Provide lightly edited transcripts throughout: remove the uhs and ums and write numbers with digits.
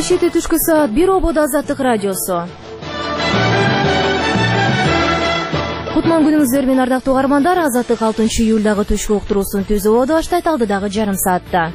Чети түшкү саат 1 ободо Азаттык радиосу. Кутман күнүңүздөр менен ардактуу угармандар, Азаттык 6 июлдагы түшкү уктуруусун түзүү ободо баштайт алдыдагы жарым саатта.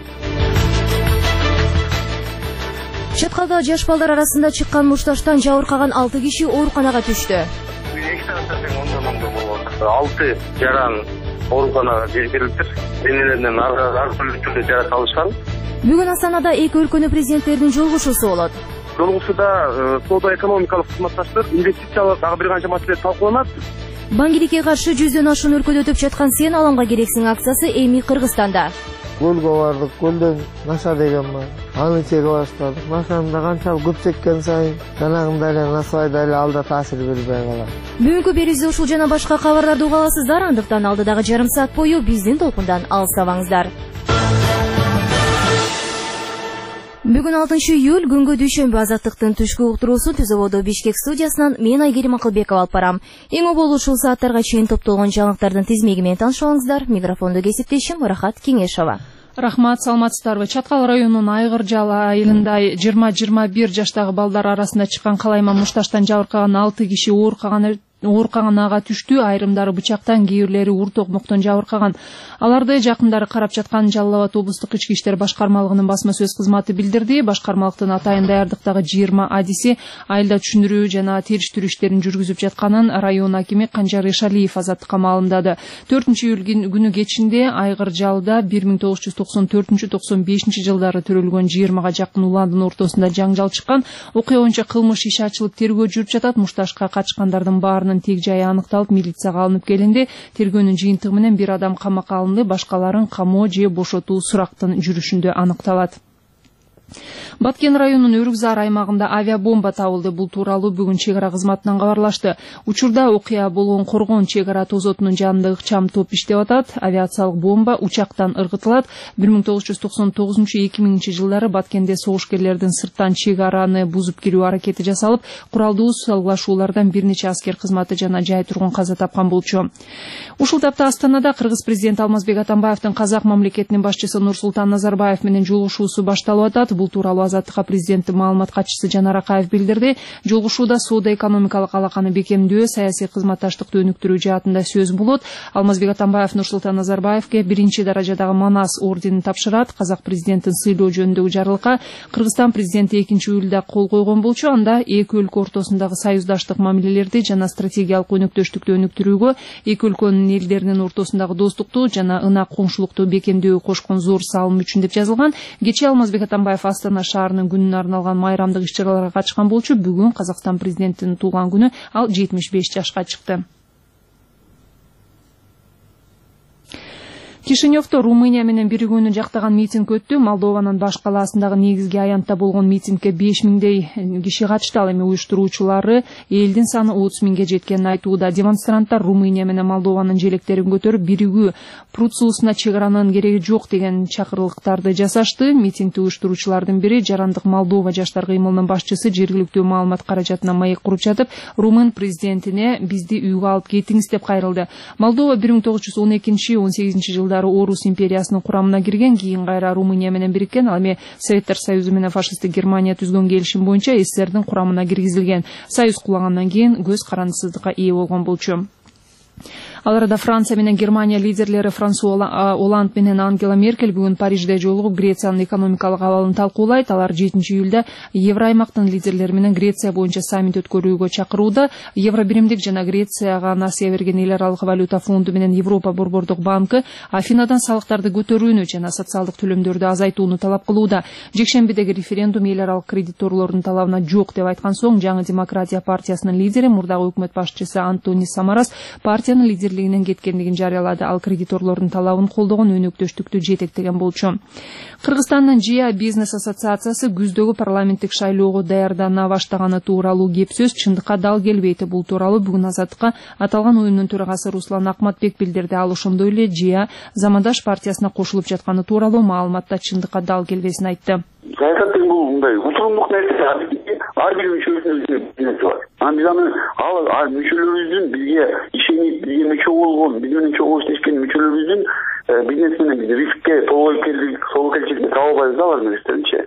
Чет калда жаш балдар арасында чыккан мушташтан жабыркаган 6 киши ооруканага түштү. 2 сааттан болот. 6 жаран ооруканага жеткирилиптир. Денелеринен ар түрдүү жаракат алышкан. Бүгүн Астанада эки өлкөнүн президенттеринин жолугушуусу болот. Жолугушууда соода-экономикалык кызматташтык, инвестициялык дагы бир канча маселе талкууланат. Баңгиликке каршы 100дөн ашуун өлкөдө өтүп жаткан Сен аламга керексиң акциясы эми Кыргызстанда. Көлгө бардык, көлдөн наша деген бар. Аны чеге баштадык. Нашаны канчалык көп чеккен сайын жанагындай эле насыбайдай эле алда таасир бербей калат. Бүгүнкү берүүбүздө ушул жана башка кабарларды уга аласыздар, андыктан алдыдагы жарым саат бою биздин толкундан алыстабаңыздар. Бүгүн 6 июль күнгө дүйшөмбү. Азаттыктын түшкү уктуруусун Түзөбодо Бишкек студиясынан мен Айгерим Акылбекова алып барам. Эң обол ушул сааттарга чейин топтолгон жаңылыктардын тизмеги менен таанышып микрофонду кесиптешим Рахат Кеңешова. Рахмат, саламатсыздарбы? Чаткал районунун Айгыржал айылында 20-21 жаштагы балдар арасында чыккан калайма мушташтан жабыркаган 6 киши ооруканага түштү. Айрымдары бычактан, кээ бирлери ур токмоктон жабыркаган. Аларды жакындары карап жаткан Жалал Абад облустук ички иштер башкармалыгынын басма сөз кызматы билдирди. Башкармалыктын атайын даярдыктагы 20 адиси айылда түшүндүрүү жана териштирүү иштерин жүргүзүп жатканын район акими Канжар Ишалиев Азаттыкка маалымдады. 4 июль күнү кечинде Айгыржалда 1994-95 жылдары төрөлгөн 20га жакын уландын ортосунда жаңжал чыккан. Окуя боюнча кылмыш иши ачылып тергөө жүрүп жатат. Мушташка катышкандардын баарынын тег жайы аныкталып, милицияга алынып келинди. Тергөөнүн жыйынтыгы менен бир адам камакка алынды, башкаларын камоо же бошотуу сурактын жүрүшүндө аныкталат. Баткен районунун Өрүкзар аймагында авиабомба табылды. Бул тууралуу бүгүн чек ара кызматынан кабарлашты. Учурда окуя болгон Коргон чек ара тозотунун жанында ыкчам топ иштеп атат. Авиациялык бомба учактан ыргытылат. 1999-2000 жылдары Баткенде согушкерлердин сырттан чек араны бузуп кирүү аракети жасалып, куралдуу салгылашуулардан бир нече аскер кызматы жана жай тургун каза тапкан болчу. Ушул тапта Астанада Кыргыз президенти Алмазбек Атамбаевдин Казак мамлекетинин башчысы Нурсултан Назарбаев менен жолугушуусу башталып атат. Бул тууралуу Азаттыкка президенттин маалымат катчысы Жанар Акаев билдирди. Жолугушууда соода-экономикалык алаканы бекемдөө, саясий кызматташтыкты өнүктүрүү жаатында сөз болот. Алмазбек Атамбаев Нурсултан Назарбаевке 1-даражадагы Манас орденин тапшырат. Казак президентин сыйлоо жөнүндөгү жарлыкка Кыргызстан президенти 2 июлда кол койгон болчу. Анда эки өлкө ортосундагы союздаштык мамилелерди жана стратегиялык өнөктөштүктү өнүктүрүүгө, эки өлкөнүн элдеринин ортосундагы достукту жана ынак коңшулукту бекемдөөгө кошкон зор салым үчүн деп жазылган. Кечээ Алмазбек Атамбаев Астана шаарынын күнүнө арналган майрамдык иш-чараларга катышкан болчу. Бүгүн Казакстан президентинин туулган күнү, ал 75 жашка чыкты. Кишиневдо Румыния менен биригүүнү жактаган митинг өттү. Молдованын баш калаасындагы негизги аянтта болгон митингке 5000 киши катышты. Ал эми уюштуруучулары элдин саны 30.000 жеткенин айтууда. Демонстранттар Румыния менен Молдованын желектерин көтөрүп, биригүү Пруцусуна чек аранын кереги жок деген чакырылыктарды жасашты. Митингди уюштуруучулардын бири, Жарандык Молдова жаштар кыймылынын башчысы, жергиликтүү маалымат каражатына маек куруп жатып, румын президентине бизди үйгө алып кетиңиз деп кайрылды. Молдова 1912-18 жылдары Орус империясынын курамына кирген, кийин кайра Румыния менен бириккен. Ал эми Советтер Союзу менен фашисттик Германия түзгөн келишим боюнча СССРдин курамына киргизилген. Союз кулагандан кийин көз карандысыздыкка ээ болгон болчу. Ал арада Франция менен Германия лидерлери Франсуа Оланд менен Ангела Меркель бүгүн Парижде жолугуп Грециянын экономикалык абалын талкуулайт. Алар 7 июлда Евроаймактын лидерлери менен Греция боюнча саммит өткөрүүгө чакырууда. Евробиримдик жана Грецияга насыя берген эл аралык валюта фонду менен Европа борбордук банкы Афинадан салыктарды көтөрүүнү жана социалдык төлөмдөрдү азайтууну талап кылууда. Жекшембидеги референдум эл аралык кредиторлордун талабына жок деп айткан соң, Жаңы демократия партиясынын лидери, мурдагы өкмөт башчысы Антонис Самарас партиянын лидерлигинен кеткендигин жарыялады. Ал кредиторлордун талабын колдогон өнөктөштүктү жетектеген болчу. Кыргызстандын ЖИА бизнес ассоциациясы күздөгү парламенттик шайлоого даярдана баштаганы тууралуу кеп сөз чындыкка дал келбейт. Бул тууралуу бүгүн Азаттыкка аталган уюмдун төрагасы Руслан Акматбек билдирди. Ал ошондой эле ЖИА Замандаш партиясына кошулуп жатканы тууралуу маалыматта чындыкка дал келбесин айтты. Саясат деген бул мындай утурумдук нерсе. Ар бир мүчөлөрүбүздүн бизнеси бар. Биз аны ал мүчөлөрүбүздүн бизге ишенип, бизге мүчө болгон, биз менен чогуу иштешкен мүчөлөрүбүздүн бизнес менен рискке, тобокелчиликке таба албайбыз алардын өздөрүнчө.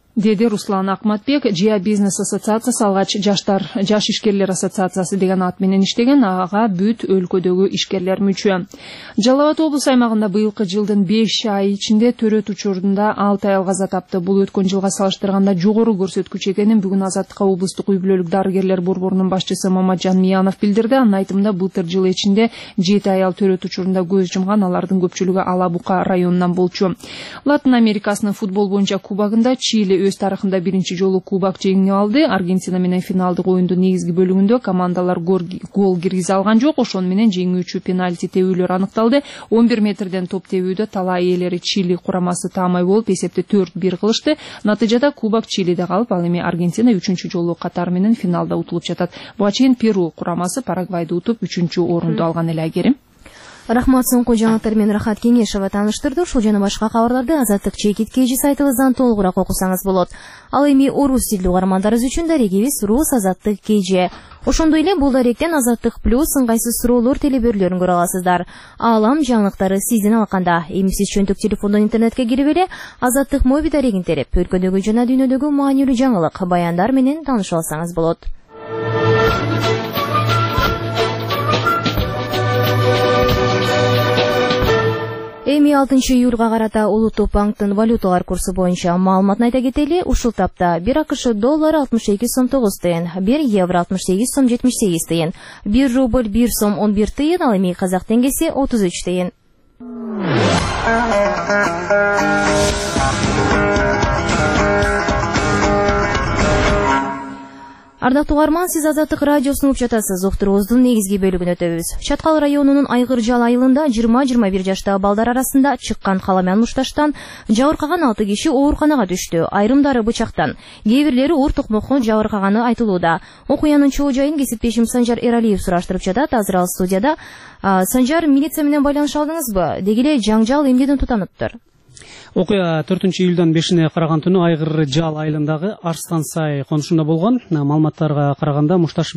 деди Руслан Акматбек. ЖИА бизнес ассоциациясы алгач жаш ишкерлер ассоциациясы деген ат менен иштеген, ага бүт өлкөдөгү ишкерлер мүчө. Жалал Абад облус аймагында быйылкы жылдын 5 ай ичинде төрөт учурунда 6 аял каза тапты. Бул өткөн жылга салыштырганда жогору көрсөткүч экенин бүгүн Азаттыкка облустук үй-бүлөлүк дарыгерлер борборунун башчысы Мамаджан Миянов билдирди. Анын айтымында былтыр жыл ичинде 7 аял төрөт учурунда көз жумган, алардын көпчүлүгү Ала-Бука районунан болчу. Латын Америкасынын футбол боюнча кубогунда Чили өз тарыхында биринчи жолу кубок жеңип алды. Аргентина менен финалдык оюндун негизги бөлүгүндө командалар гол киргизе алган жок. Ошону менен жеңүүчү пенальти тебүүлөр аныкталды. 11 метрден топ тебүүдө талай ээлери Чили курамасы таамай болуп эсепти 4-1 кылышты. Натыйжада кубок Чилиде калып, ал эми Аргентина 3-чү жолу катар менен финалда утулуп жатат. Буга чейин Перу курамасы Парагвайды утуп 3-чү орунду алган эле. Айгерим. Рахмат, соңку жаңалыктар менен Рахат Кеңешова тааныштырды. Ушул жана башка кабарларды Азаттык чекит KG сайтыбыздан толугураак окусаңыз болот. Ал эми орус тилдүү угармандарыбыз үчүн дарегибиз Рус Азаттык KG. Ошондой эле бул даректен Азаттык плюс ыңгайсыз суроолор телебөрлөрүн көрө аласыздар. Аалам жаңылыктары сиздин алаканда. Эми сиз чөнтөк телефондон интернетке кирип эле Азаттык моби дарегин терип, өлкөдөгү жана дүйнөдөгү маанилүү жаңылык, баяндар менен таанышып алсаңыз болот. Эми 6 июлга карата Улуттук банктын валюталар курсу боюнча маалыматын айта кетели. Ушул тапта 1 АКШ доллары 62 сом 9 тыйын, 1 евро 68 сом 78 тыйын, 1 рубль 1 сом 11 тыйын, ал эми казак теңгеси 33 тыйын. Ардактуу угарман, сиз Азаттык радиосун угуп жатасыз. Уктуруубуздун негизги бөлүгүн өтөбүз. Чаткал районунун Айгыр-Жал айылында 20-21 жаштагы балдар арасында чыккан каламян мушташтан жабыркаган 6 киши ооруканага түштү. Айрымдары бычактан, кээ бирлери оор токмоктон жабыркаганы айтылууда. Окуянын чоо жайын кесиптешим Санжар Эралиев сураштырып жатат. Азыр ал студияда. Санжар, милиция менен байланыша алдыңызбы? Деги эле жаңжал эмнеден тутаныптыр? Окуя 4-июлдан 5-ине караган түнү Айгыр-Жал айылындагы Арстан-Сай конушунда болгон. Маалыматтарга караганда мушташ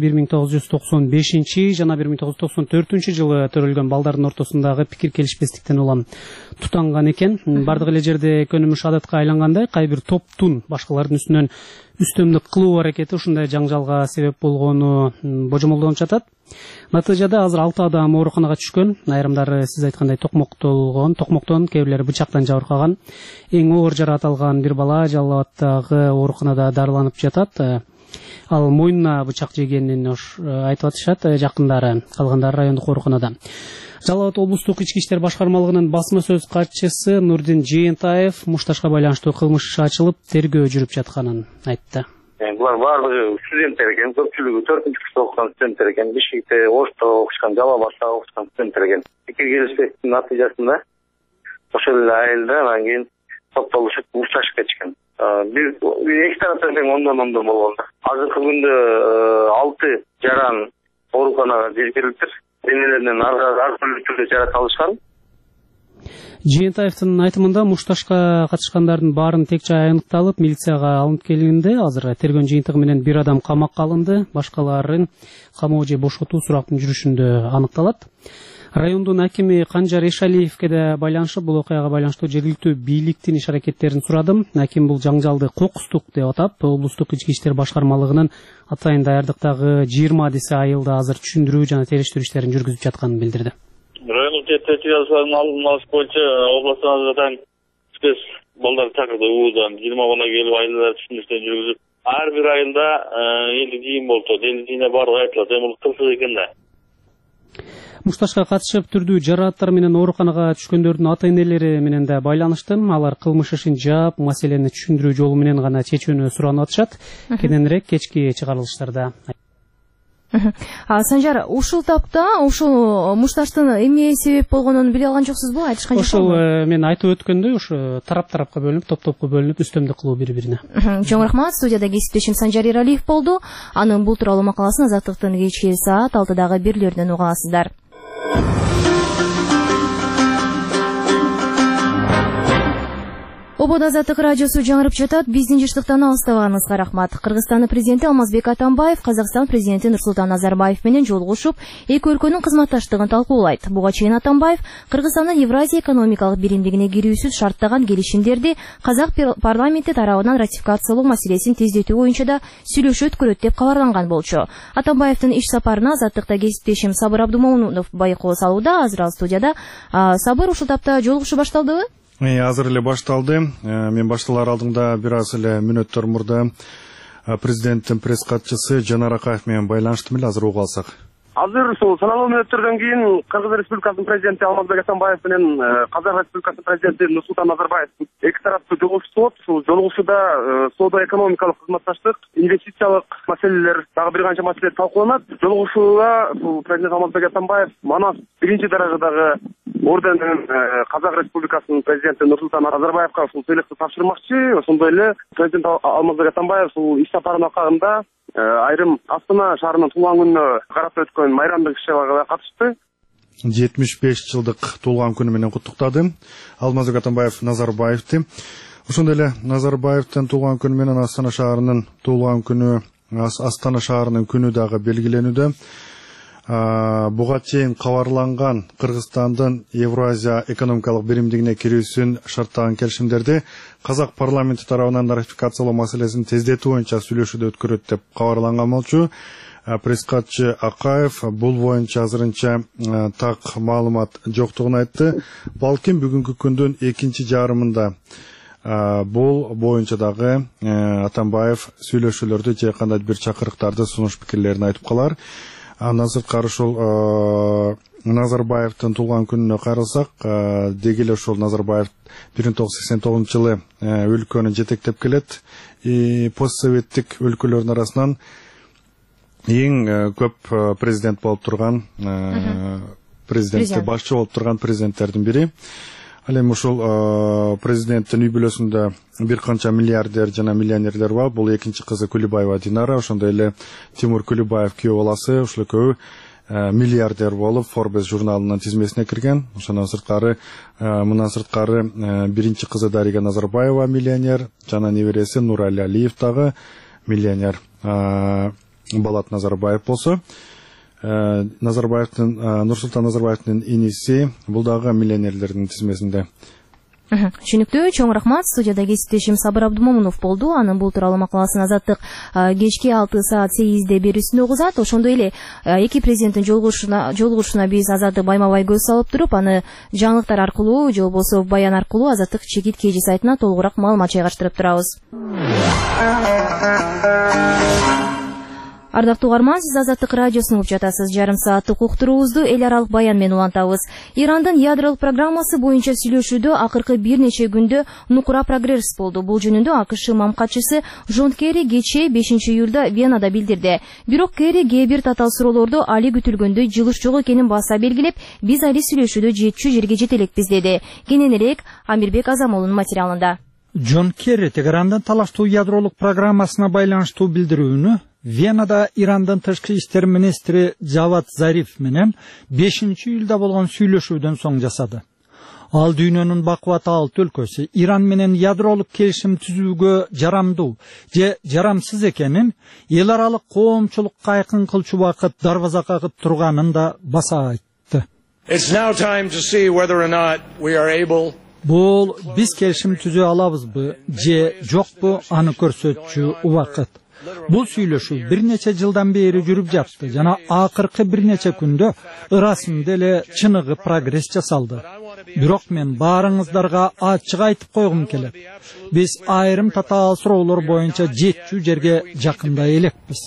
1995 жана 1994 жылы төрөлгөн балдардын ортосундагы пикир келишпестиктен улам тутанган экен. Бардык эле жерде көнүмүш адатка айлангандай, кайбир топтун башкалардын үстүнөн үстөмдүк кылуу аракети ушундай жаңжалга себеп болгону божомолдонуп жатат. Натыйжада азыр 6 адам ооруканага түшкөн. Айрымдары сиз айткандай токмоктон, кээ бирлери бычактан жабыркаган. Эң оор жаракат алган бир бала Жалал Абадтагы ооруканада дарыланып жатат. Ал мойнуна бычак жегенин айтып атышат жакындары, калгандары райондук ооруканада. Жалал Абад облустук ички иштер башкармалыгынын басма сөз катчысы Нурдин Жыйынтаев мушташка байланыштуу кылмыш иши ачылып, тергөө жүрүп жатканын айтты. Булар баардыгы студенттер экен, көпчүлүгү 4-курста окуган студенттер экен, Бишкекте, Ошто окушкан, Жалал Абадта окушкан студенттер экен. Пикир келишпестиктин натыйжасында ошол эле айылда анан кийин топтолушуп мушташып кетишкен. Эки тараптан тең ондон болгон. Азыркы күндө 6 жаран ооруканага жеткирилиптир. Денелеринен ар түрлүү түрдө жаракат алышкан. Жыйынтаевдин айтымында мушташка катышкандардын баарын тек жай аныкталып, милицияга алынып келинди. Азыр тергөө жыйынтыгы менен бир адам камакка алынды, башкаларын камоо же бошотуу сурактын жүрүшүндө аныкталат. Райондун акими Канжар Эшалиевке да байланышып, бул окуяга байланыштуу жергиликтүү бийликтин иш аракеттерин сурадым. Аким бул жаңжалды кокустук деп атап, облустук ички иштер башкармалыгынын атайын даярдыктагы 20 адиси айылда азыр түшүндүрүү жана териштирүү иштерин жүргүзүп жатканын билдирди. Райондук территориясынын алдын алыш боюнча областан спец балдар чакырды. Уудан 20 бала келип айылда түшүндүрүү жүргүзүп, ар бир айылда элди жыйын болду. Элди жыйына баардыгы айтылат. Бул кылсыз экен да. Мушташка катышып түрдүү жарааттар менен ооруканага түшкөндөрдүн ата-энелери менен да байланыштым. Алар кылмыш ишин жаап, маселени түшүндүрүү жолу менен гана чечүүнү суранып атышат. Кененирээк кечки чыгарылыштарда. Санжар, ушул тапта ушул мушташтын эмне себеп болгонун биле алган жоксузбу? Айтышкан жокпу? Ошол мен айтып өткөндөй, ушу тарап-тарапка бөлүнүп, топ-топко бөлүнүп, үстөмдүк кылуу бири-бирине. Чоң рахмат. Студияда кесиптешим Санжар Эралиев болду. Анын бул тууралуу макаласын Азаттыктын кечки саат 6-дагы бирлеринен уга аласыздар. Ободо Азаттык радиосу жаңырып жатат. Биздин жыштыктан алыстабагыңызга рахмат. Кыргызстандын президенти Алмазбек Атамбаев Казакстан президенти Нурсултан Назарбаев менен жолугушуп, эки өлкөнүн кызматташтыгын талкуулайт. Буга чейин Атамбаев Кыргызстандын Евразия экономикалык биримдигине кирүүсүз шарттаган келишимдерди казак парламенти тарабынан ратификациялоо маселесин тездетүү боюнча да сүйлөшүү өткөрөт деп кабарланган болчу. Атамбаевдин иш сапарына Азаттыкта кесиптешим Сабыр Абдумомунов байкоо салууда. Азыр ал студияда. Сабыр, ушул тапта жолугушуу башталдыбы? Азыр эле башталды. Мен башталар алдыңда бир аз эле мүнөттөр мурда президенттин пресс катчысы Жанар Акаев менен байланыштым эле, азыр угуп алсак. Азыр сол саналуу мүнөттөрдөн кийин Кыргыз Республикасынын президенти Алмазбек Атамбаев менен Казак Республикасынын президенти Нурсултан Назарбаев эки тараптуу жолугушуу болот. Ушул жолугушууда соода-экономикалык кызматташтык, инвестициялык маселелер, дагы бир канча маселе талкууланат. Жолугушууга президент Алмазбек Атамбаев Манас биринчи даражадагы орден менен Казак Республикасынын президенти Нурсултан Назарбаевка ушул сыйлыкты тапшырмакчы. Ошондой эле президент Алмазбек Атамбаев ушул иш сапарынын акырында айрым Астана шаарынын туулган күнүнө карап өткөн майрамдык иш-чараларга катышты. 75 жылдык туулган күнү менен куттуктады Алмазбек Атамбаев Назарбаевди. Ошондой эле Назарбаевдин туулган күнү менен Астана шаарынын туулган күнү, Астана шаарынын күнү дагы белгиленүүдө. Буга чейин кабарланган Кыргызстандын Евразия экономикалык биримдигине кирүүсүн шарттаган келишимдерди казак парламенти тарабынан ратификациялоо маселесин тездетүү боюнча сүйлөшүүдө өткөрөт деп кабарланган болчу. Пресс катчы Акаев бул боюнча азырынча так маалымат жоктугун айтты. Балким бүгүнкү күндүн экинчи жарымында бул боюнча дагы Атамбаев сүйлөшүүлөрдү же кандай бир чакырыктарды, сунуш пикирлерин айтып калар. Андан сырткары ошол Назарбаевдин туулган күнүнө карасак, деги эле ошол Назарбаев 1989 жылы өлкөнү жетектеп келет. Постсоветтик өлкөлөрдүн арасынан эң көп президент болуп турган, президентке башчы болуп турган президенттердин бири. Ал эми ушул президенттин үй бүлөсүндө бир канча миллиардер жана миллионерлер бар. Бул экинчи кызы Күлүбаева Динара, ошондой эле Тимур Күлүбаев күйөө баласы, ушул экөө миллиардер болуп Forbes журналынын тизмесине кирген. Ошондон сырткары, мындан сырткары биринчи кызы Дарига Назарбаева миллионер, жана небереси Нурали Алиев дагы миллионер. Балат Назарбаев болсо, Нурсултан Назарбаевдин иниси бул дагы миллионерлердин тизмесинде. Түшүнүктүү, чоң рахмат. Студияда кесиптешим Сабыр Абдумомунов болду. Анын бул тууралуу макаласын Азаттык кечки 6 саат 8-де берүүсүндө угузат. Ошондой эле эки президенттин жолугушууна биз Азаттык байма-бай көз салып туруп, аны жаңылыктар аркылуу же болбосо баян аркылуу Азаттык чекит KG сайтына толугураак маалымат жайгаштырып турабыз. Ардактуу угарман, сиз Азаттык радиосун угуп жатасыз. Жарым сааттык уктуруубузду эл аралык баян менен улантабыз. Ирандын ядролук программасы боюнча сүйлөшүүдө акыркы бир нече күндө нукура прогресс болду. Бул жөнүндө АКШ мамкатчысы Джон Керри кечээ 5-июлда Венада билдирди. Бирок Керри кээ бир татаал суроолордо али күтүлгөндөй жылыш жок экенин баса белгилеп, биз али сүйлөшүүдө жетчү жерге жете элекпиз деди. Кененирээк Амирбек Азамолдун материалында. Джон Керри Тегерандын талаштуу ядролук программасына байланыштуу билдирүүнү Венада Ирандын тышкы иштер министри Джавад Зариф менен 5-июлда болгон сүйлөшүүдөн соң жасады. Ал дүйнөнүн бакубат 6 өлкөсү Иран менен ядролук келишим түзүүгө жарамдуу же жарамсыз экенин, эл аралык коомчулукка айкын кылчу убакыт дарбаза кагып турганын да баса айтты. Бул биз келишим түзө алабызбы же жокпу, аны көрсөтчү убакыт. Бул сүйлөшүү бир нече жылдан бери жүрүп жатты жана акыркы бир нече күндө ырасында эле чыныгы прогресс жасалды. Бирок мен баарыңыздарга ачык айтып койгум келет. Биз айрым татаал суроолор боюнча жетчү жерге жакындай элекпиз.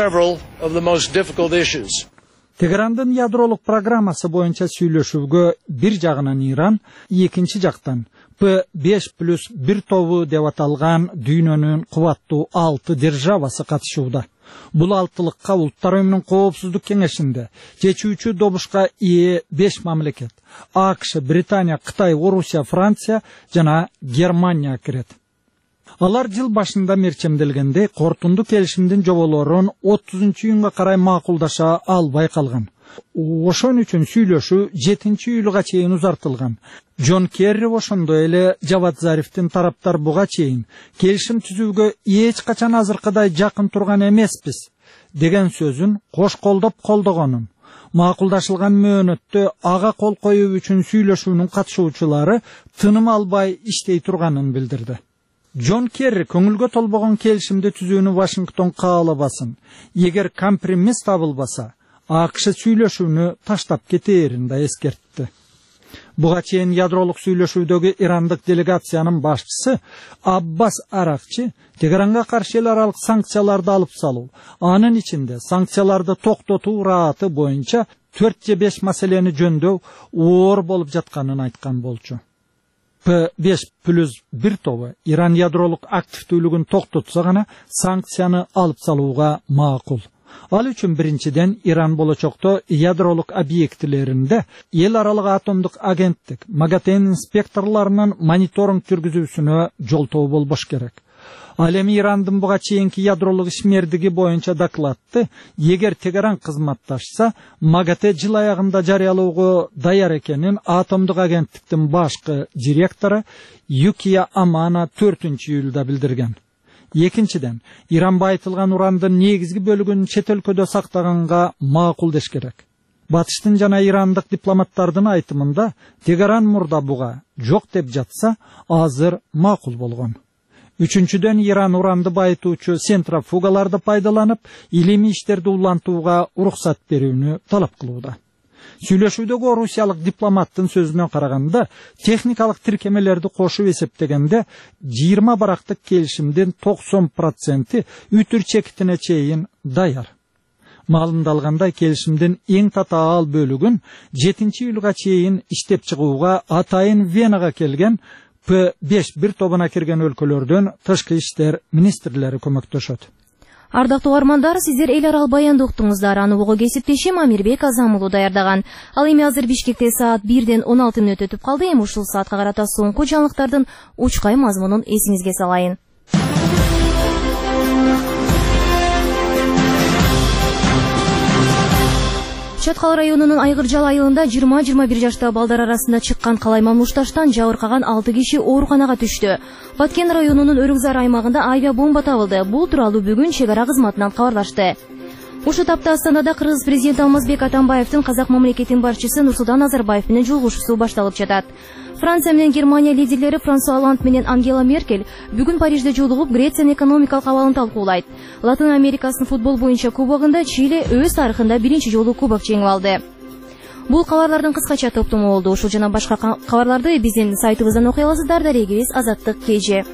Тегерандын ядролук программасы боюнча сүйлөшүүгө бир жагынан Иран, экинчи жактан P5+1 тобу деп аталган дүйнөнүн кубаттуу 6 державасы катышууда. Бул алтылыкка Улуттар Уюмунун Коопсуздук кеңешинде чечүүчү добушка ээ 5 мамлекет: АКШ, Британия, Кытай, Орусия, Франция жана Германия кирет. Алар жыл башында мерчемделгенде кортунду келишимдин жоболорун 30-июнга карай макулдаша албай калган. Ошон үчүн сүйлөшүү 7-июлга чейин узартылган. Джон Керри ошондой эле Жавад Зарифтин тараптар буга чейин келишим түзүүгө эч качан азыркыдай жакын турган эмеспиз деген сөзүн кош колдоп колдогонун, макулдашылган мөөнөттө ага кол коюу үчүн сүйлөшүүнүн катышуучулары тыным албай иштей турганын билдирди. Джон Керри көңүлгө толбогон келишимди түзүүнү Вашингтон каалабасын. Эгер компромисс табылбаса, АКШ сүйлөшүүнү таштап кетээрин да эскертти. Буга чейин ядролук сүйлөшүүдөгү ирандык делегациянын башчысы Аббас Аракчы Тегеранга каршы эл аралык санкцияларды алып салуу, анын ичинде санкцияларды токтотуу рааты боюнча 4 же 5 маселени жөндөв оор болуп жатканын айткан болчу. P5+1 тобу Иран ядролук активдүүлүгүн токтотса гана санкцияны алып салууга макул. Ал үчүн биринчиден Иран болочокто ядролук объектилеринде эл аралык атомдук агенттик МАГАТЭ инспекторлорунун мониторинг жүргүзүүсүнө жолтоо болбош керек. Ал эми Ирандын буга чейинки ядролук ишмердиги боюнча докладты эгер Тегеран кызматташса, МАГАТЭ жыл аягында жарыялоого даяр экенин атомдук агенттиктин башкы директору Юкия Амана 4-июлда билдирген. Экинчиден, Иран байытылган урандын негизги бөлүгүн чет өлкөдө сактаганга макул деш керек. Батыштын жана ирандык дипломаттардын айтымында Тегеран мурда буга жок деп жатса, азыр макул болгон. Үчүнчүдөн, Иран уранды байытуучу центрофугаларды пайдаланып, илимий иштерди улантууга уруксат берүүнү талап кылууда. Сүйлөшүүдөгү орусиялык дипломаттын сөзүнө караганда, техникалык тиркемелерди кошуп эсептегенде 20 барактык келишимдин 90% үтүр чекитине чейин даяр. Маалымдалгандай, келишимдин эң татаал бөлүгүн 7-июлга чейин иштеп чыгууга атайын Венага келген P5-1 тобуна кирген өлкөлөрдөн тышкы иштер министрлери көмөктөшөт. Ардактуу армандар, сиздер эл арал баянды уктуңуздар. Аны угуу кесиптешим Амирбек Азамулу даярдаган. Ал эми азыр Бишкекте саат 1-ден 16 мүнөт өтүп калды. Эми ушул саатка карата соңку жаңылыктардын учкай мазмунун эсиңизге салайын. Чаткал районунун Айгыржал айылында 20-21 жашта балдар арасында чыккан калайман мушташтан жабыркаган 6 киши ооруканага түштү. Баткен районунун Өрүкзар аймагында авиабомба табылды. Бул тууралуу бүгүн чек ара кызматынан кабарлашты. Ушу тапта Астанада Кыргыз президенти Алмазбек Атамбаевдин казак мамлекетинин башчысы Нурсултан Назарбаев менен жолугушуусу башталып жатат. Франция менен Германия лидерлери Франсуа Олланд менен Ангела Меркель бүгүн Парижде жолугуп Грециянын экономикалык абалын талкуулайт. Латын Америкасынын футбол боюнча кубогунда Чили өз тарыхында биринчи жолу кубок жеңип алды. Бул кабарлардын кыскача топтому болду. Ушул жана башка кабарларды биздин сайтыбыздан окуй аласыздар. Дарегибиз Азаттык KG.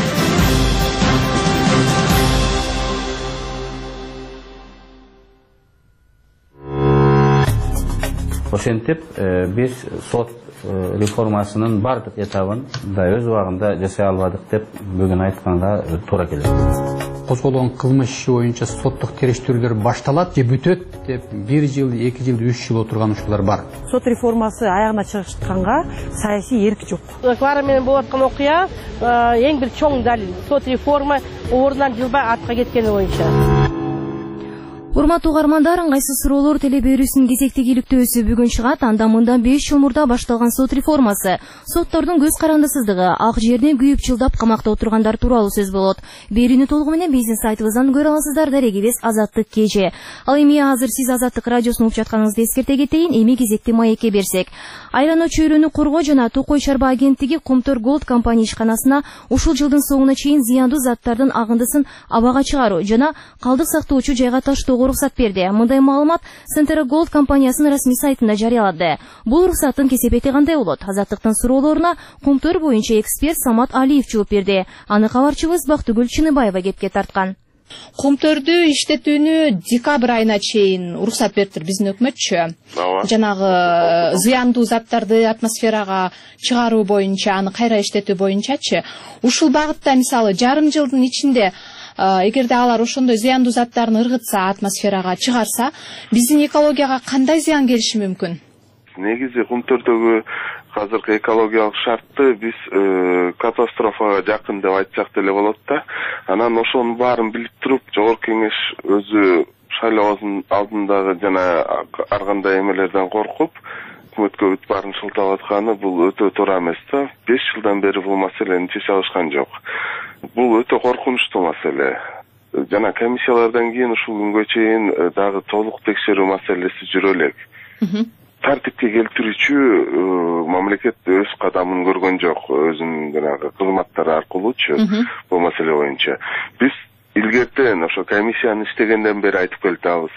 Ошентип биз сот реформасынын бардык этабын да өз убагында жасай албадык деп бүгүн айтканга туура келет. Козголгон кылмыш иши боюнча соттук териштирүүлөр башталат же бүтөт деп 1 жыл, 2 жыл, 3 жыл отурган ушулар бар. Сот реформасы аягына чыгышканга саясий эрк жок. Квара менен болуп аткан окуя эң бир чоң далил. Сот реформа ордунан жылбай артка кеткени боюнча. Урматтуу угармандар, ыңгайсыз суроолор теле берүүсүнүн кезектеги иликтөөсү бүгүн чыгат. Анда мындан 5 жыл мурда башталган сот реформасы, соттордун көз карандысыздыгы, ак жерде күйүп жылдап камакта отургандар тууралуу сөз болот. Берүүнү толугу менен биздин сайтыбыздан көрө аласыздар. Дарегибиз Азаттык KG. Ал эми азыр сиз Азаттык радиосун угуп жатканыңызды эскерте кетейин. Эми кезекти маекке берсек. Айлана чөйрөнү коргоо жана Токой Шарба агенттиги Комтор Голд компания ишканасына ушул жылдын соңуна чейин зыяндуу заттардын агындысын абага чыгаруу жана калдык сактоочу жайга таштоого уруксат берди. Мындай маалымат Центр Голд компаниясынын расмий сайтында жарыялады. Бул уруксаттын кесепети кандай болот? Азаттыктын суроолоруна Комтор боюнча эксперт Самат Алиев жооп берди. Аны кабарчыбыз Бактыгүл Чыныбаева кепке тарткан. Комторду иштетүүнү декабрь айына чейин уруксат бериптир биздин өкмөтчү. Жанагы зыяндуу заттарды атмосферага чыгаруу боюнча, аны кайра иштетүү боюнчачы. Ушул багытта мисалы жарым жылдын ичинде эгерде алар ошондой зыяндуу заттарын ыргытса, атмосферага чыгарса, биздин экологияга кандай зыян келиши мүмкүн? Негизи Комтордогу азыркы экологиялык шартты биз катастрофага жакын деп айтсак деле болот да. Анан ошонун баарын билип туруп, Жогорку Кеңеш өзү шайлоо алдындагы жана ар кандай эмелерден коркуп, өкмөткө бүт баарын шылтап атканы бул өтө туура эмес да. 5 жылдан бери бул маселени чече алышкан жок. Бул өтө коркунучтуу маселе. Жана комиссиялардан кийин ушул күнгө чейин дагы толук текшерүү маселеси жүрө элек. Тартипке келтирүүчү мамлекет өз кадамын көргөн жок, өзүнүн жанагы кызматтары аркылуучу бул маселе боюнча. Биз илгертен ошо комиссияны иштегенден бери айтып келатабыз.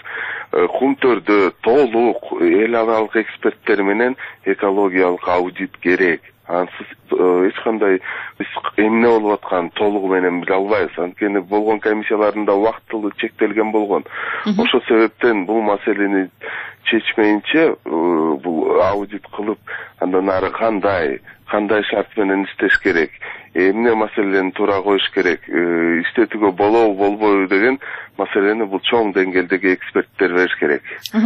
Кумтөрдө толук эл аралык эксперттер менен экологиялык аудит керек. Ансыз эч кандай биз эмне болуп атканын толугу менен биле албайбыз. Анткени болгон комиссияларында убактылуу чектелген болгон. Ошол себептен бул маселени чечмейинче бул аудит кылып, андан ары кандай шарт менен иштеш керек, эмне маселени туура коюш керек, иштетүүгө болобу болбойбу деген маселени бул чоң деңгээлдеги эксперттер бериш керек.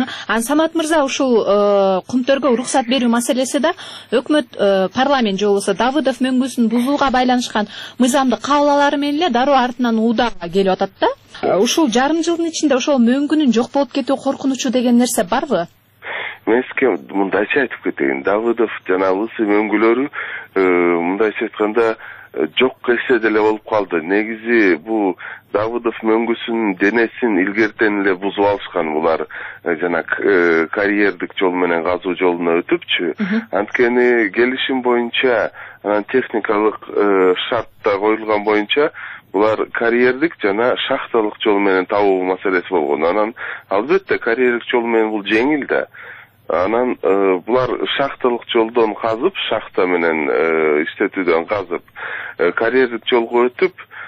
Самат мырза, ушул кумтөргө уруксат берүү маселеси да өкмөт парламент же болбосо Давыдов мөңгүсүн бузууга байланышкан мыйзамдык кабылалары менен эле дароо артынан удаага келип атат да. Ушул жарым жылдын ичинде ошол мөңгүнүн жок болуп кетүү коркунучу деген нерсе барбы? Мен сизге мындайча айтып кетейин. Давыдов жана ысы мөңгүлөрү мындайча айтканда жок келсе деле болуп калды. Негизи бул Давыдов мөңгүсүнүн денесин илгертен эле бузуп алышкан булар жана карьердик жол менен казуу жолуна өтүпчү. Анткени келишим боюнча, техникалык шартта коюлган боюнча булар карьердик жана шахталык жол менен табуу маселеси болгон. Анан албетте карьердик жол менен бул жеңил да. Анан булар шахталык жолдон казып, шахта менен иштетүүдөн казып, карьердик жолго өтүп,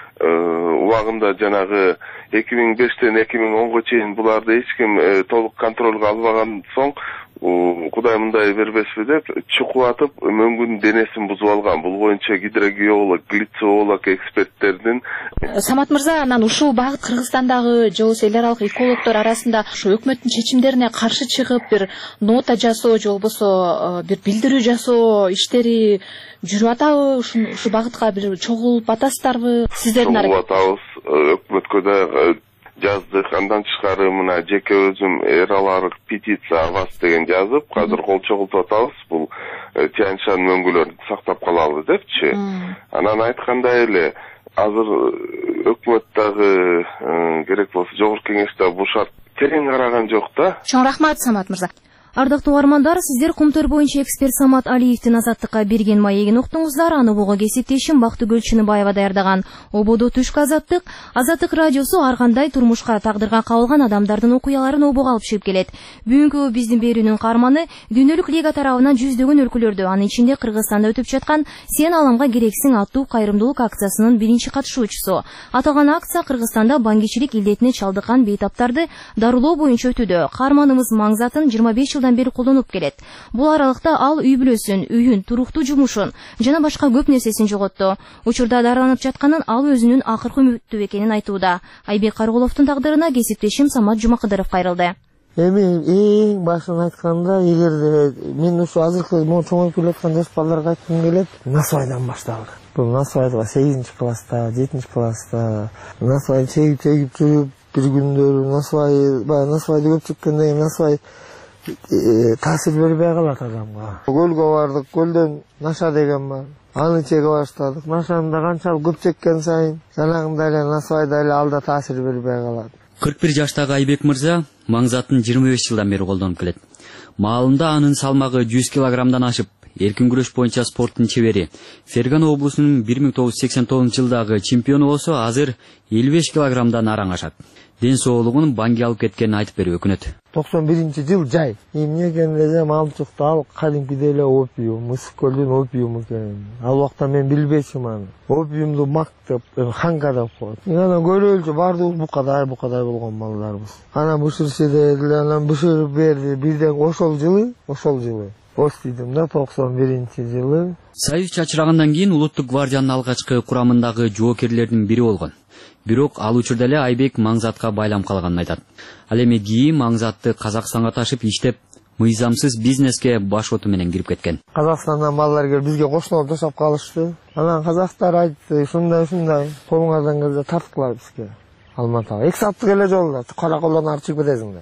убагында жанагы 2005-тен 2010-го чейин буларды эч ким толук контролго албаган соң, Кудай мындай бербесби деп чукулатып мөңгүнүн денесин бузуп алган. Бул боюнча гидрогеолог, глицеолог эксперттердин. Самат мырза, анан ушул багыт Кыргызстандагы же болбосо эл аралык экологдор арасында ушу өкмөттүн чечимдерине каршы чыгып бир нота жасоо же болбосо бир билдирүү жасоо иштери жүрүп атабы? Ушу багытка бир чогулуп атасыздарбы? Сиздердин чогулуп атабыз. Өкмөткө да жаздык, андан тышкары мына жеке өзүм эр аралык петиция аваз деген жазып, азыр кол чогултуп атабыз. Бул Тянь-Шань мөңгүлөрүн сактап калалы депчи. Анан айткандай эле азыр өкмөт дагы керек болсо Жогорку Кеңеште бул шарт терең караган жок да. Чоң рахмат, Самат мырза. Ардактуу угармандар, сиздер Кумтөр боюнча эксперт Самат Алиевдин Азаттыкка берген маегин уктуңуздар. Аны буга кесиптешим Бактыгүл Чыныбаева даярдаган. Ободо түшкү Азаттык. Азаттык радиосу ар кандай турмушка тагдырга кабылган адамдардын окуяларын обого алып чыгып келет. Бүгүнкү биздин берүүнүн каарманы Дүйнөлүк лига тарабынан жүздөгөн өлкөлөрдө, анын ичинде Кыргызстанда өтүп жаткан Сен аламга керексиң аттуу кайрымдуулук акциясынын биринчи катышуучусу. Аталган акция Кыргызстанда баңгичилик илдетине чалдыккан бейтаптарды дарылоо боюнча өтүүдө. Каарманыбыз Маңзатын 25 жылдан бери колдонуп келет. Бул аралыкта ал үй бүлөсүн, үйүн, туруктуу жумушун жана башка көп нерсесин жоготту. Учурда дарыланып жатканын ал өзүнүн акыркы үмүтү экенин айтууда. Айбек Карголовдун тагдырына кесиптешим Самат Жумакыдыров кайрылды. Эми эң башын айтканда, эгерде мен ушу азыркы чоңоюп келаткан жаш балдарга айткым келет, насыбайдан башталды. Бул насыбайга 8-класста, 7-класста насыбай чегип жүрүп, бир күндөрү насыбайды көп чеккенден кийин насыбай таасир бербей калат адамга. Көлгө бардык, көлдөн наша деген бар. Аны чеге баштадык. Нашаны да канчалык көп чеккен сайын жанагындай эле насыбайда эле алда таасир бербей калат. 41 жаштагы Айбек мырза Маңзатын 25 жылдан бери колдонуп келет. Маалында анын салмагы 100 килограммдан ашып, эркин күрөш боюнча спорттун чебери. Фергана облусунун 1989 жылдагы чемпиону болсо, азыр 55 килограммдан араң ашат. Ден соолугун банги алып кеткенин айтып берип өкүнөт. 91-жыл жай. Эмне экенин малчыкты ал кадимкидей эле опиум, Мысык көлдүн опиуму экен. Ал убакта мен билбечимин аны. Опиумду мактап, ханга деп коет. Анан көрөлчү бардыгыбыз букадай болгон балдарбыз. Анан бышырчыды эле, анан бышырып берди. Бирден ошол жылы Остидим да 91-жылы. Союз чачырагандан кийин Улуттук гвардиянын алгачкы курамындагы жоокерлердин бири болгон. Бирок ал учурда эле Айбек Маңзатка байлам калганын айтат. Ал эми кийин Маңзатты Казакстанга ташып иштеп, мыйзамсыз бизнеске баш оту менен кирип кеткен. Казакстандан балдар келип бизге кошуналып жашап калышты. Анан казактар айтты, ушундай колуңардан келсе тарткылар бизге. Алматыга 2 сааттык эле жолда Каракулдан ары чыгып кетесиңдер.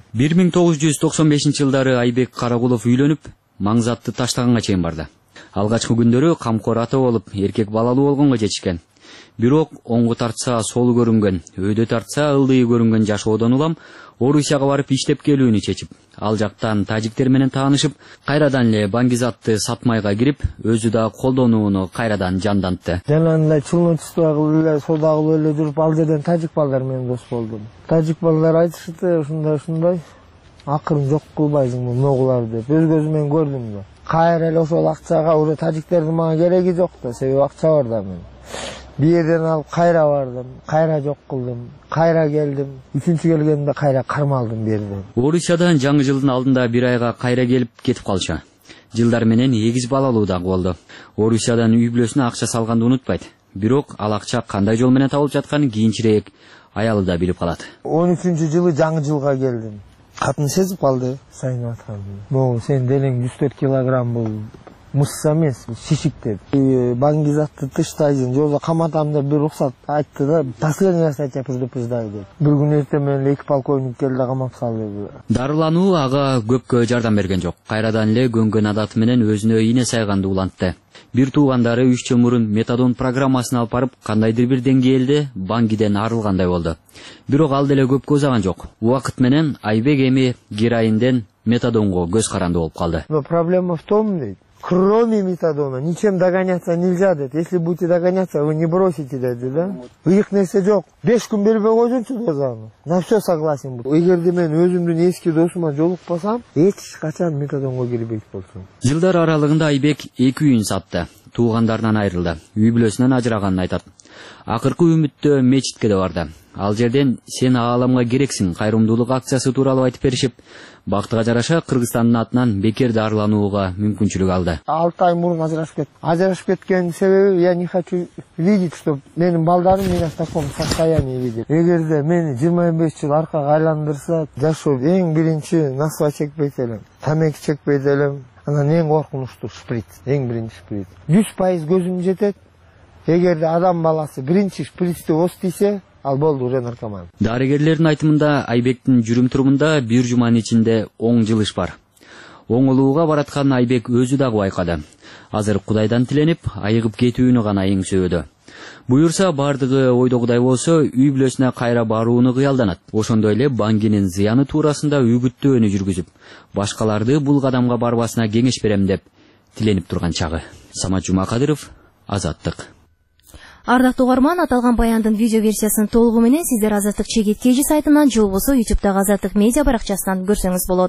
1995 жылдары Айбек Карагулов үйлөнүп, маңзатты таштаганга чейин барды. Алгачкы күндөрү камкор ата болуп, эркек балалуу болгонго жетишкен. Бирок оңго тартса солу көрүнгөн, өйдө тартса ылдый көрүнгөн жашоодон улам Орусияга барып иштеп келүүнү чечип, ал жактан тажиктер менен таанышып, кайрадан эле баңгизатты сатмайга кирип, өзү да колдонууну кайрадан жандантты. Жанагындай чулмучуста эле, сода кылып эле жүрүп, ал жерден тажик балдар менен дос болдум. Тажик балдар айтышты, ушундай. Акырын жок кылбайсың бул ногулар деп. Өз көзүмөн көрдүм да. Кайра эле ошол акчага уже тажиктердин мага кереги жок да, себеби акча бар да мен. Bir yerden alıp kayra vardım, kayra yok kıldım, kayra geldim, üçüncü gelgende kayra karmaldım bir yerden. Орусиядан жаңы жылдын алдында бир айга кайра келип кетип калчу. Жылдар менен 8 балалуу да болду. Орусиядан үй бүлөсүнө акча салганды унутпайт. Бирок ал акча кандай жол менен табылып жатканын кийинчерээк аялы да билип калат. 13-жылы жаңы жылга келдим. Катын сезип калды, сайын аткан. Могу сен делең 104 килограмм бул. Мусса эмес, шишик деп. Баңгизатты тыштайсың, жолда каматам деп бир уруксат айтты да, последний раз я тебя предупреждаю деп. Бир күн эртең менен 2 полковник келди да камап салды. Дарылануу ага көпкө жардам берген жок. Кайрадан эле көнгөн адаты менен өзүнө ийне сайганды улантты. Бир туугандары 3 жыл мурун метадон программасын алып барып, кандайдыр бир деңгээлде баңгиден арылгандай болду. Бирок ал деле көпкө узаган жок. Убакыт менен Айбек эми героинден метадонго көз каранды болуп калды. Но проблема в том, дейт. Кроме метадона ничем догоняться нельзя, дед. Если будете догоняться, вы не бросите, дед, да? Их нерсе жок. 5 күн бербей койсунчу дозаны. На все согласен буду. Эгерде мен өзүмдүн эски досума жолукпасам, эч качан метадонго кирбейт болсун. Жылдар аралыгында Айбек 2 үйүн сатты. Туугандарынан айрылды. Үй бүлөсүнөн ажыраганын айтат. Акыркы үмүттө мечитке да барды. Ал жерден сен ааламга керексиң кайрымдуулук акциясы тууралуу айтып беришип, бактыга жараша Кыргызстандын атынан бекер дарыланууга мүмкүнчүлүк алды. 6 ай мурун ажырашып кетти. Ажырашып кеткен себеби я не хочу видеть, что менин балдарым меня в таком состоянии видит. Эгерде мени 25 жыл аркага айландырса, жашоо эң биринчи насва чекпейт элем, тамеки чекпейт элем. Анан эң коркунучтуу шприц, эң биринчи шприц. 100% көзүм жетет. Эгерде адам баласы биринчи шприцти остийсе, ал болду уже наркоман. Дарыгерлердин айтымында Айбектин жүрүм турумунда бир жуманын ичинде оң жылыш бар. Оңолууга бараткан Айбек өзү дагы байкады. Азыр Кудайдан тиленип, айыгып кетүүнү гана эңсөөдү. Буюрса бардыгы ойдогудай болсо, үй бүлөсүнө кайра барууну кыялданат. Ошондой эле баңгинин зыяны туурасында үгүттөөнү жүргүзүп, башкаларды бул кадамга барбасына кеңеш берем деп тиленип турган чагы. Самат Жумакадыров, Азаттык. Ардактуу угарман, аталган баяндын видео версиясын толугу менен сиздер Азаттык чегит KG сайтынан же болбосо YouTube'дагы Азаттык медиа баракчасынан көрсөңүз болот.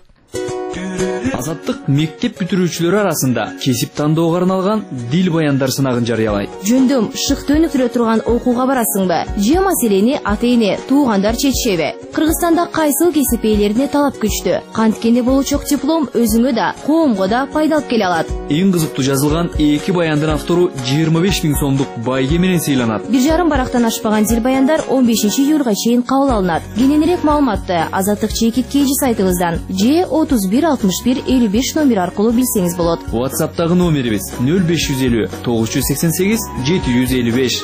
Азаттык мектеп бүтүрүүчүлөрү арасында кесип тандоого арналган дил баяндар сынагын жарыялайт. Жөндөм шыкты өнүктүрө турган окууга барасыңбы? Же маселени ата-эне, туугандар чечишеби? Кыргызстанда кайсыл кесип ээлерине талап күчтүү? Канткени болучок диплом өзүңө да, коомго да пайда алып келе алат. Эң кызыктуу жазылган 2 баяндын автору 25 000 сомдук байге менен сыйланат. 1,5 барактан ашпаган дил баяндар 15 июлга чейин кабыл алынат. Кененирээк маалыматты Азаттык чекит KG сайтыбыздан же 31 61 55 номер аркылуу билсеңиз болот. WhatsApp'тагы номерибиз 0550 988 755.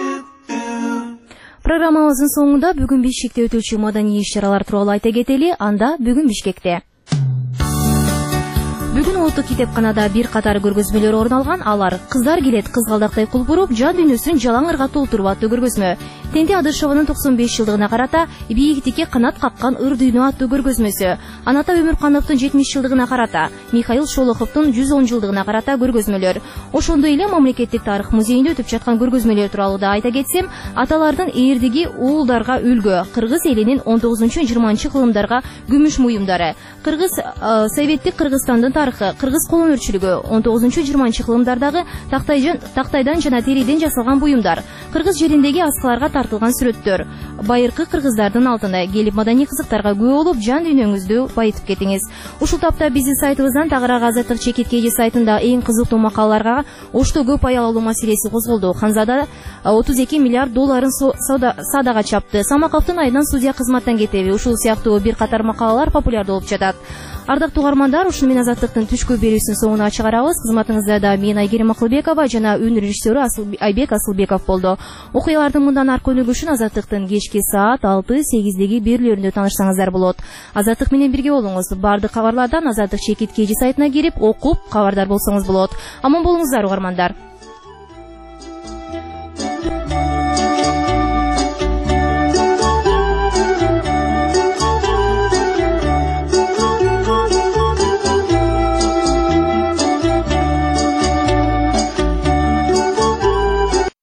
Программабыздын соңунда бүгүн Бишкекте өтүүчү маданий иш-чаралар тууралуу айта кетели. Анда бүгүн Бишкекте Бүгүн улуттук китепканада бир катар көргөзмөлөр орун алган. Алар кыздар келет кызгалдактай кулбуруп, жан дүйнөсүн жалаң ырга толтуруп аттуу көргөзмө. Тенти Адышеванын 95 жылдыгына карата бийиктикке канат каккан ыр дүйнө аттуу көргөзмөсү. Аната Өмүркановдун 70 жылдыгына карата, Михаил Шолоховдун 110 жылдыгына карата көргөзмөлөр. Ошондой эле мамлекеттик тарых музейинде өтүп жаткан көргөзмөлөр тууралуу да айта кетсем, аталардын эрдиги уулдарга үлгү, кыргыз элинин 19-20 кылымдарга күмүш муюмдары, кыргыз советтик Кыргызстандын тарыхы, кыргыз кол өнөрчүлүгү, 19-20 кылымдардагы тактайдан жана териден жасалган буюмдар, кыргыз жериндеги аскаларга тартылган сүрөттөр. Байыркы кыргыздардын алдына келип маданий кызыктарга күбө болуп, жан дүйнөңүздү байытып кетиңиз. Ушул тапта биздин сайтыбыздан тагыраак Азаттык чекиткеji сайтында эң кызыктуу макалаларга ошто көп аял алуу маселеси козголду. Ханзада 32 миллиард долларын садага чапты. Самаковдун айынан судья кызматтан кетеби? Ушул сыяктуу бир катар макалалар популярдуу болуп жатат. Ардактуу угармандар, ушуну менен Азаттыктын түшкү берүүсүнүн соңуна чыгарабыз. Кызматыңызда да мен Айгерим Акылбекова жана үн режиссеру Айбек Асылбеков болду. Окуялардын мындан аркы өнүгүшүн Азаттыктын кечки саат 6-8 берүүлөрүндө таанышсаңыздар болот. Азаттык менен бирге болуңуз. Бардык кабарлардан Азаттык чекиткеji сайтына кирип, окуп, кабардар болсоңуз болот. Аман болуңуздар угармандар.